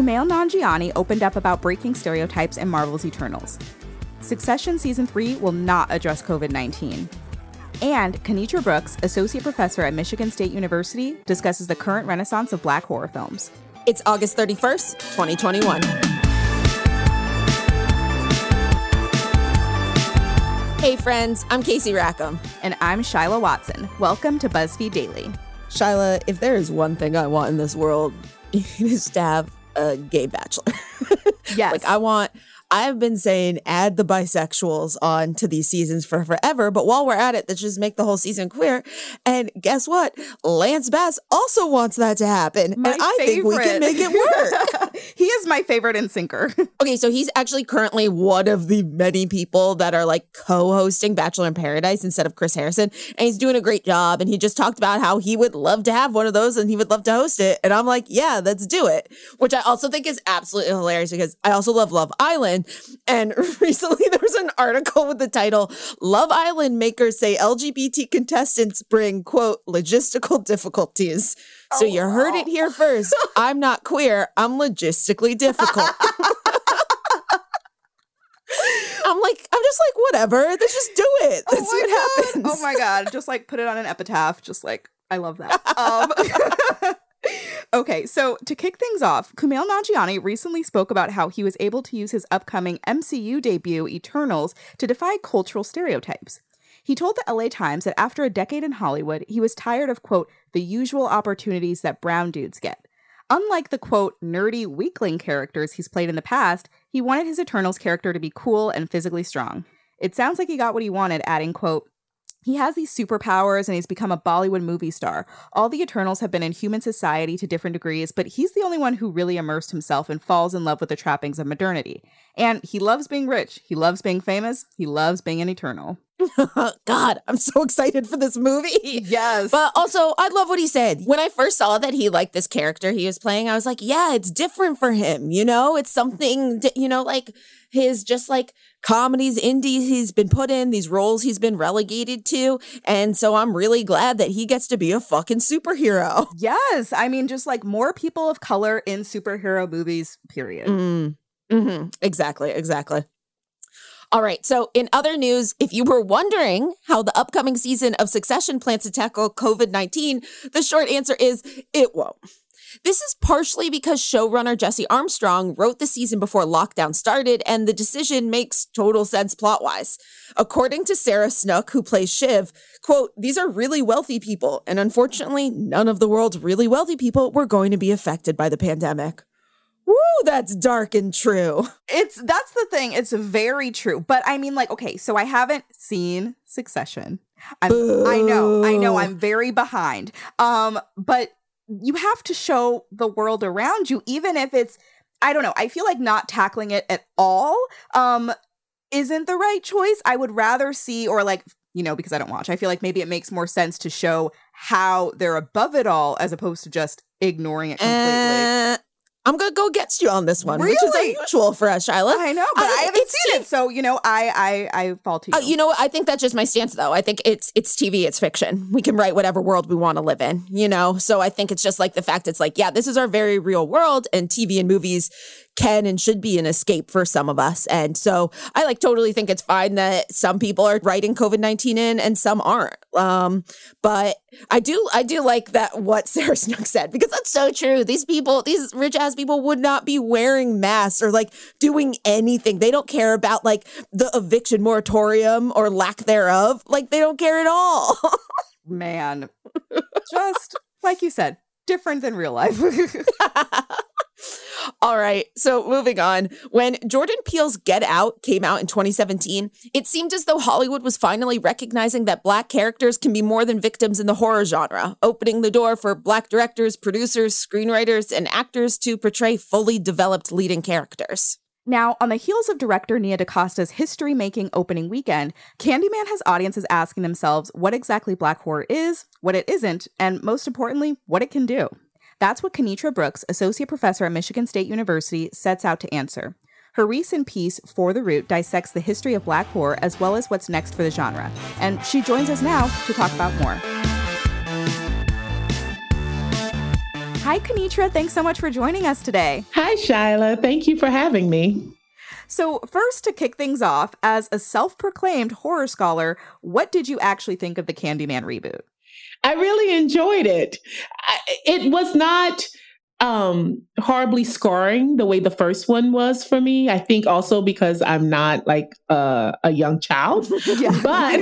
Kumail Nanjiani opened up about breaking stereotypes in Marvel's Eternals. Succession Season 3 will not address COVID-19. And Kenitra Brooks, associate professor at Michigan State University, discusses the current renaissance of Black horror films. It's August 31st, 2021. Hey friends, I'm Casey Rackham. And I'm Shyla Watson. Welcome to BuzzFeed Daily. Shyla, if there is one thing I want in this world, it is to have a gay bachelor. Yes. I've been saying add the bisexuals on to these seasons for forever, but while we're at it, let's just make the whole season queer. And guess what? Lance Bass also wants that to happen. I think we can make it work. He is my favorite in Sinker. Okay, so he's actually currently one of the many people that are like co-hosting Bachelor in Paradise instead of Chris Harrison. And he's doing a great job. And he just talked about how he would love to have one of those and he would love to host it. And I'm like, yeah, let's do it. Which I also think is absolutely hilarious because I also love Love Island. And recently there was an article with the title, Love Island makers say LGBT contestants bring, quote, logistical difficulties. So you heard it here first. I'm not queer. I'm logistically difficult. I'm just like, whatever. Let's just do it. Let's see what happens. Oh my God. Just like put it on an epitaph. Just like, I love that. Okay, so to kick things off, Kumail Nanjiani recently spoke about how he was able to use his upcoming MCU debut, Eternals, to defy cultural stereotypes. He told the LA Times that after a decade in Hollywood, he was tired of, quote, the usual opportunities that brown dudes get. Unlike the, quote, nerdy weakling characters he's played in the past, he wanted his Eternals character to be cool and physically strong. It sounds like he got what he wanted, adding, quote, he has these superpowers and he's become a Bollywood movie star. All the Eternals have been in human society to different degrees, but he's the only one who really immersed himself and falls in love with the trappings of modernity. And he loves being rich. He loves being famous. He loves being an Eternal. God, I'm so excited for this movie. Yes. But also, I love what he said. When I first saw that he liked this character he was playing, I was like, yeah, it's different for him. You know, it's something, like his just like comedies, indies he's been put in, these roles he's been relegated to. And so I'm really glad that he gets to be a fucking superhero. Yes. I mean, just like more people of color in superhero movies, period. Mm-hmm. Exactly. All right, so in other news, if you were wondering how the upcoming season of Succession plans to tackle COVID-19, the short answer is it won't. This is partially because showrunner Jesse Armstrong wrote the season before lockdown started, and the decision makes total sense plot-wise. According to Sarah Snook, who plays Shiv, quote, these are really wealthy people, and unfortunately, none of the world's really wealthy people were going to be affected by the pandemic. Woo, that's dark and true. That's the thing. It's very true. But I mean, like, okay, so I haven't seen Succession. I know, I'm very behind. But you have to show the world around you, even if it's, I don't know, I feel like not tackling it at all isn't the right choice. I would rather see, or like, because I don't watch, I feel like maybe it makes more sense to show how they're above it all as opposed to just ignoring it completely. I'm going to go against you on this one, really? Which is unusual for us, Shyla. I know, but I haven't seen it, so, I fall to you. You know what? I think that's just my stance, though. I think it's TV, it's fiction. We can write whatever world we want to live in, So I think it's just like the fact it's like, yeah, this is our very real world, and TV and movies can and should be an escape for some of us. And so I totally think it's fine that some people are writing COVID-19 in and some aren't. But I do like that what Sarah Snook said, because that's so true. These people, these rich ass people would not be wearing masks or doing anything. They don't care about the eviction moratorium or lack thereof. They don't care at all. Man, just like you said, different than real life. All right, so moving on. When Jordan Peele's Get Out came out in 2017, it seemed as though Hollywood was finally recognizing that Black characters can be more than victims in the horror genre, opening the door for Black directors, producers, screenwriters, and actors to portray fully developed leading characters. Now, on the heels of director Nia DaCosta's history-making opening weekend, Candyman has audiences asking themselves what exactly Black horror is, what it isn't, and most importantly, what it can do. That's what Kenitra Brooks, associate professor at Michigan State University, sets out to answer. Her recent piece, For the Root, dissects the history of Black horror as well as what's next for the genre. And she joins us now to talk about more. Hi, Kenitra. Thanks so much for joining us today. Hi, Shyla. Thank you for having me. So first, to kick things off, as a self-proclaimed horror scholar, what did you actually think of the Candyman reboot? I really enjoyed it. It was not horribly scarring the way the first one was for me. I think also because I'm not like a young child, Yeah. but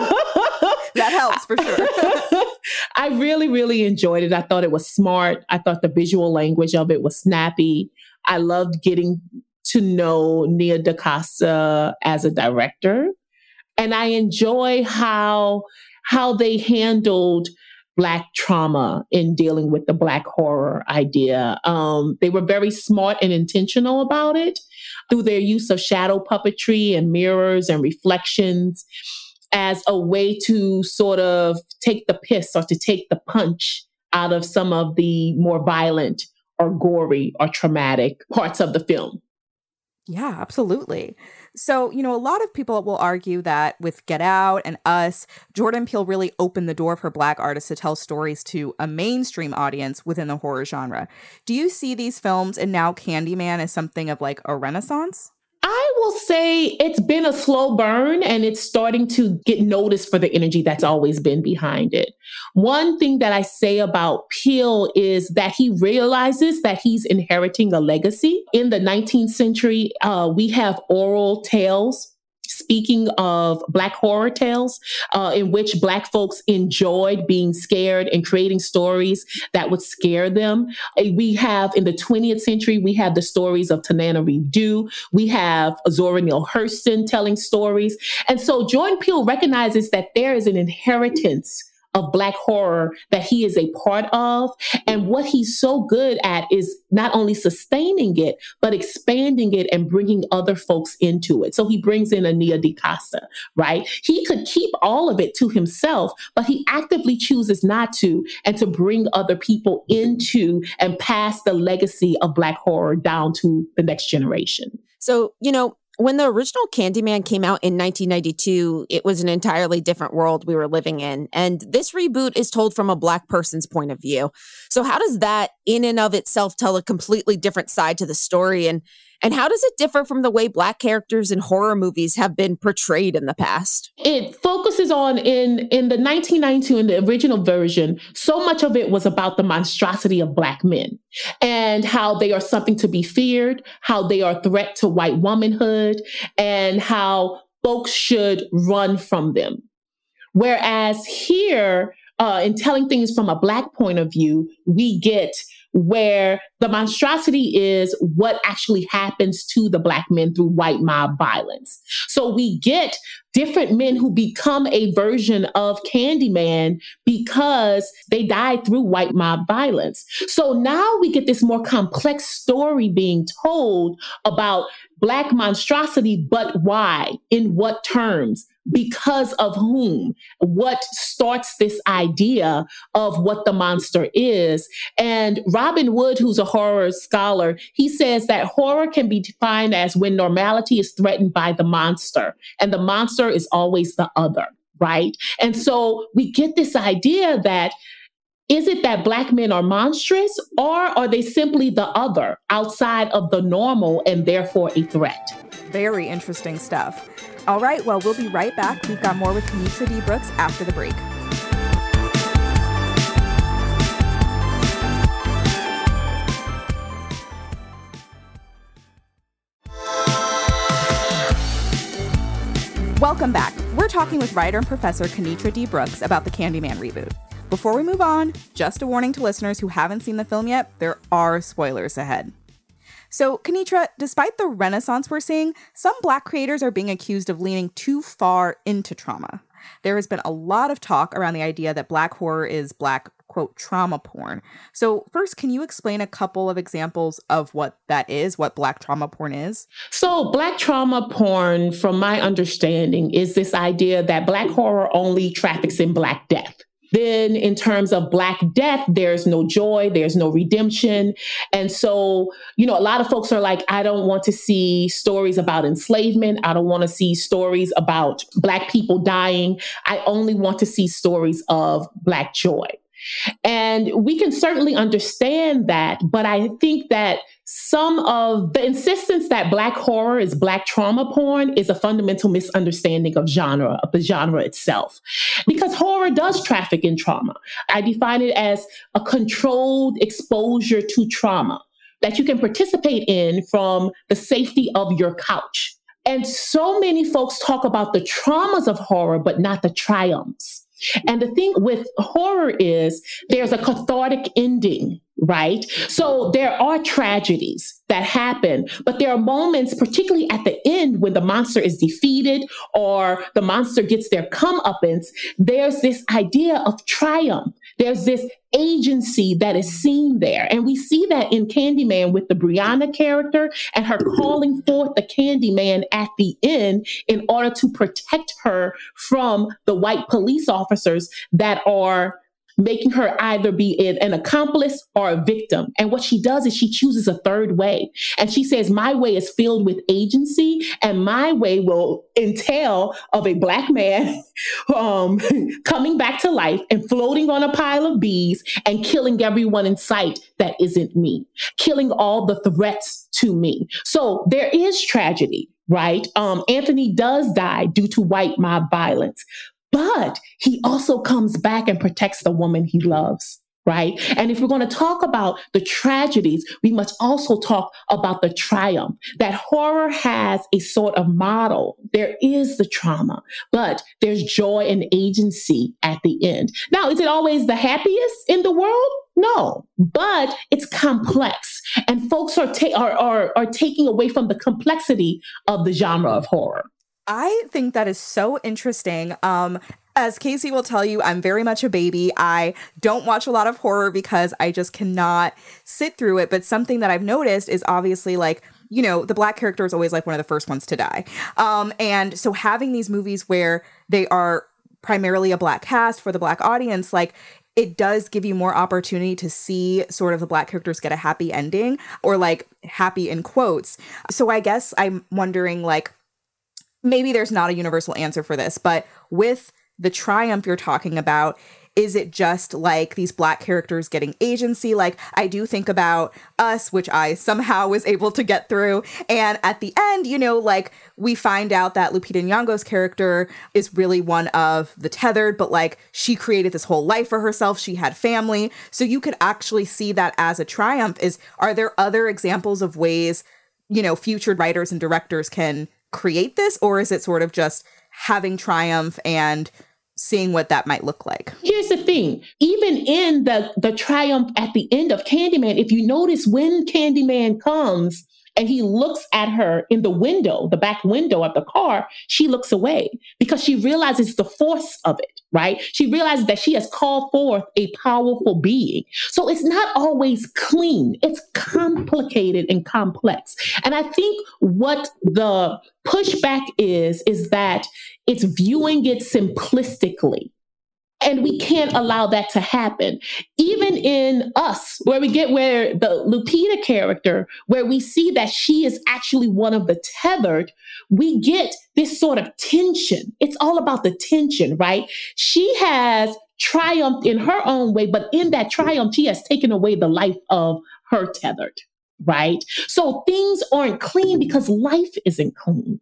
that helps for sure. I really, really enjoyed it. I thought it was smart. I thought the visual language of it was snappy. I loved getting to know Nia DaCosta as a director. And I enjoy how they handled Black trauma in dealing with the Black horror idea. They were very smart and intentional about it through their use of shadow puppetry and mirrors and reflections as a way to sort of take the piss or to take the punch out of some of the more violent or gory or traumatic parts of the film. Yeah, absolutely. So, a lot of people will argue that with Get Out and Us, Jordan Peele really opened the door for Black artists to tell stories to a mainstream audience within the horror genre. Do you see these films and now Candyman as something of like a renaissance? I will say it's been a slow burn and it's starting to get noticed for the energy that's always been behind it. One thing that I say about Peele is that he realizes that he's inheriting a legacy. In the 19th century, we have oral tales. Speaking of Black horror tales, in which Black folks enjoyed being scared and creating stories that would scare them. We have, in the 20th century, we have the stories of Tananarive Due. We have Zora Neale Hurston telling stories. And so Jordan Peele recognizes that there is an inheritance of Black horror that he is a part of. And what he's so good at is not only sustaining it, but expanding it and bringing other folks into it. So he brings in a Nia DaCosta, right? He could keep all of it to himself, but he actively chooses not to, and to bring other people into and pass the legacy of Black horror down to the next generation. So, when the original Candyman came out in 1992, it was an entirely different world we were living in. And this reboot is told from a Black person's point of view. So how does that in and of itself tell a completely different side to the story? And how does it differ from the way Black characters in horror movies have been portrayed in the past? It focuses on, in the 1992, in the original version, so much of it was about the monstrosity of Black men and how they are something to be feared, how they are a threat to white womanhood, and how folks should run from them. Whereas here, in telling things from a Black point of view, we get where the monstrosity is what actually happens to the Black men through white mob violence. So we get different men who become a version of Candyman because they died through white mob violence. So now we get this more complex story being told about Black monstrosity, but why? In what terms? Because of whom? What starts this idea of what the monster is? And Robin Wood, who's a horror scholar, he says that horror can be defined as when normality is threatened by the monster, and the monster is always the other, right? And so we get this idea that is it that Black men are monstrous, or are they simply the other, outside of the normal and therefore a threat? Very interesting stuff. All right, well, we'll be right back. We've got more with Kenitra D. Brooks after the break. Welcome back. We're talking with writer and professor Kenitra D. Brooks about the Candyman reboot. Before we move on, just a warning to listeners who haven't seen the film yet, there are spoilers ahead. So, Kenitra, despite the renaissance we're seeing, some Black creators are being accused of leaning too far into trauma. There has been a lot of talk around the idea that Black horror is Black, quote, trauma porn. So first, can you explain a couple of examples of what that is, what Black trauma porn is? So Black trauma porn, from my understanding, is this idea that Black horror only traffics in Black death. Then in terms of Black death, there's no joy, there's no redemption. And so, a lot of folks are like, I don't want to see stories about enslavement. I don't want to see stories about Black people dying. I only want to see stories of Black joy. And we can certainly understand that, but I think that some of the insistence that Black horror is Black trauma porn is a fundamental misunderstanding of the genre itself. Because horror does traffic in trauma. I define it as a controlled exposure to trauma that you can participate in from the safety of your couch. And so many folks talk about the traumas of horror, but not the triumphs. And the thing with horror is there's a cathartic ending, right? So there are tragedies that happen, but there are moments, particularly at the end when the monster is defeated or the monster gets their comeuppance, there's this idea of triumph. There's this agency that is seen there. And we see that in Candyman with the Brianna character and her calling forth the Candyman at the end in order to protect her from the white police officers that are making her either be an accomplice or a victim. And what she does is she chooses a third way. And she says, my way is filled with agency, and my way will entail of a Black man coming back to life and floating on a pile of bees and killing everyone in sight that isn't me, killing all the threats to me. So there is tragedy, right? Anthony does die due to white mob violence. But he also comes back and protects the woman he loves, right? And if we're going to talk about the tragedies, we must also talk about the triumph. That horror has a sort of model. There is the trauma, but there's joy and agency at the end. Now, is it always the happiest in the world? No, but it's complex. And folks are taking away from the complexity of the genre of horror. I think that is so interesting. As Casey will tell you, I'm very much a baby. I don't watch a lot of horror because I just cannot sit through it. But something that I've noticed is obviously the Black character is always like one of the first ones to die. And so having these movies where they are primarily a Black cast for the Black audience, it does give you more opportunity to see sort of the Black characters get a happy ending, or happy in quotes. So I guess I'm wondering, maybe there's not a universal answer for this, but with the triumph you're talking about, is it just these Black characters getting agency? I do think about Us, which I somehow was able to get through. And at the end, we find out that Lupita Nyong'o's character is really one of the tethered, but she created this whole life for herself. She had family. So you could actually see that as a triumph. Are there other examples of ways, future writers and directors can create this, or is it sort of just having triumph and seeing what that might look like? Here's the thing. Even in the triumph at the end of Candyman, if you notice when Candyman comes and he looks at her in the window, the back window of the car, she looks away because she realizes the force of it, right? She realizes that she has called forth a powerful being. So it's not always clean. It's complicated and complex. And I think what the pushback is that it's viewing it simplistically. And we can't allow that to happen. Even in Us, where the Lupita character, where we see that she is actually one of the tethered, we get this sort of tension. It's all about the tension, right? She has triumphed in her own way, but in that triumph, she has taken away the life of her tethered, right? So things aren't clean because life isn't clean.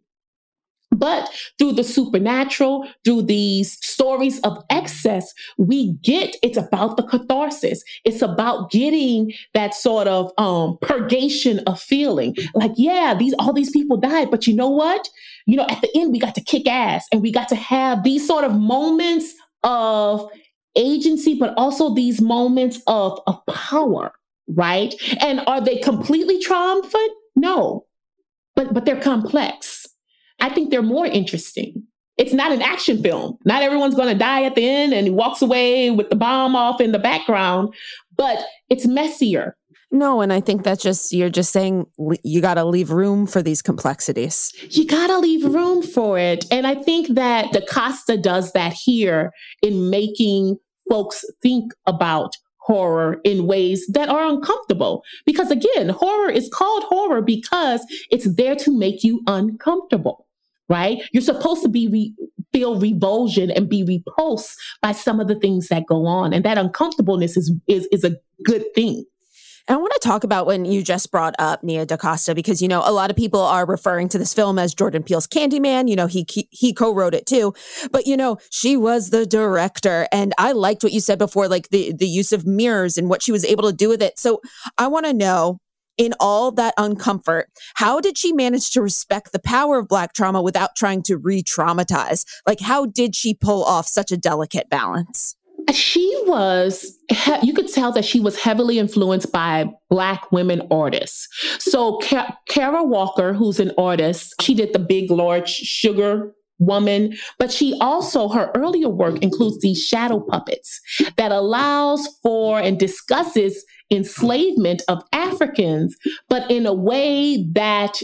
But through the supernatural, through these stories of excess, it's about the catharsis. It's about getting that sort of purgation of feeling. All these people died, but you know what? At the end, we got to kick ass and we got to have these sort of moments of agency, but also these moments of power, right? And are they completely triumphant? No, but they're complex. I think they're more interesting. It's not an action film. Not everyone's going to die at the end and he walks away with the bomb off in the background, but it's messier. No, and I think you're just saying you got to leave room for these complexities. You got to leave room for it. And I think that DaCosta does that here in making folks think about horror in ways that are uncomfortable. Because again, horror is called horror because it's there to make you uncomfortable, right? You're supposed to be feel revulsion and be repulsed by some of the things that go on. And that uncomfortableness is a good thing. And I want to talk about when you just brought up Nia DaCosta, because, you know, a lot of people are referring to this film as Jordan Peele's Candyman. You know, he co-wrote it too. But, you know, she was the director. And I liked what you said before, like the use of mirrors and what she was able to do with it. So I want to know, in all that uncomfort, how did she manage to respect the power of Black trauma without trying to re-traumatize? Like, how did she pull off such a delicate balance? She was, you could tell that she was heavily influenced by Black women artists. So Kara Walker, who's an artist, she did the big, large sugar woman, but she also, her earlier work includes these shadow puppets that allows for and discusses enslavement of Africans, but in a way that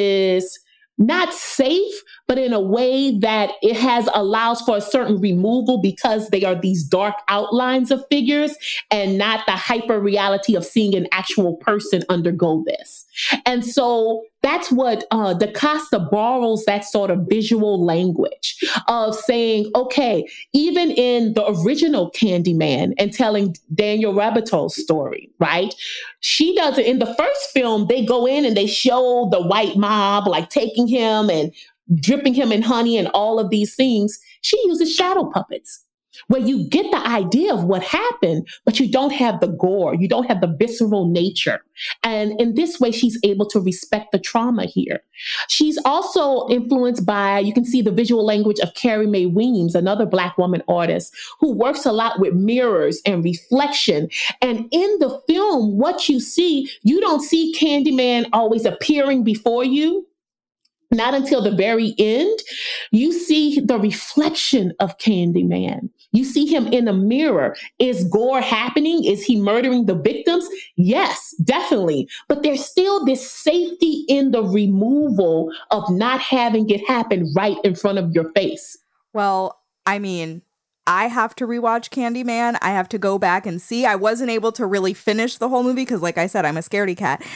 is not safe, but in a way that it allows for a certain removal because they are these dark outlines of figures and not the hyper reality of seeing an actual person undergo this. And so that's what DaCosta borrows, that sort of visual language of saying, okay, even in the original Candyman and telling Daniel Rabato's story, right? She does it in the first film. They go in and they show the white mob like taking him and dripping him in honey and all of these things. She uses shadow puppets where you get the idea of what happened, but you don't have the gore. You don't have the visceral nature. And in this way, she's able to respect the trauma here. She's also influenced by, you can see the visual language of Carrie Mae Weems, another Black woman artist who works a lot with mirrors and reflection. And in the film, what you see, you don't see Candyman always appearing before you. Not until the very end, you see the reflection of Candyman. You see him in a mirror. Is gore happening? Is he murdering the victims? Yes, definitely. But there's still this safety in the removal of not having it happen right in front of your face. Well, I mean, I have to rewatch Candyman. I have to go back and see. I wasn't able to really finish the whole movie because, like I said, I'm a scaredy cat.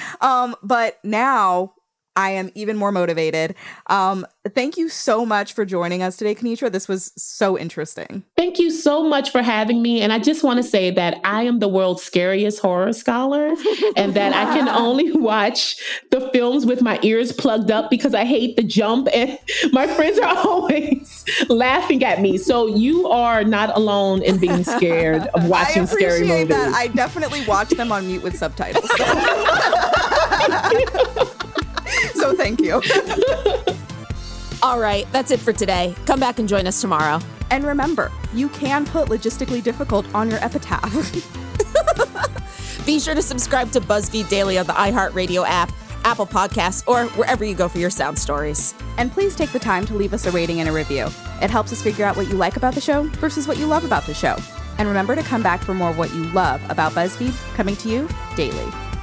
But now I am even more motivated. Thank you so much for joining us today, Kenitra. This was so interesting. Thank you so much for having me. And I just want to say that I am the world's scariest horror scholar and that I can only watch the films with my ears plugged up because I hate the jump. And my friends are always laughing at me. So you are not alone in being scared of watching scary movies. I appreciate that. I definitely watch them on mute with subtitles. So thank you. All right, that's it for today. Come back and join us tomorrow. And remember, you can put logistically difficult on your epitaph. Be sure to subscribe to BuzzFeed Daily on the iHeartRadio app, Apple Podcasts, or wherever you go for your sound stories. And please take the time to leave us a rating and a review. It helps us figure out what you like about the show versus what you love about the show. And remember to come back for more of what you love about BuzzFeed, coming to you daily.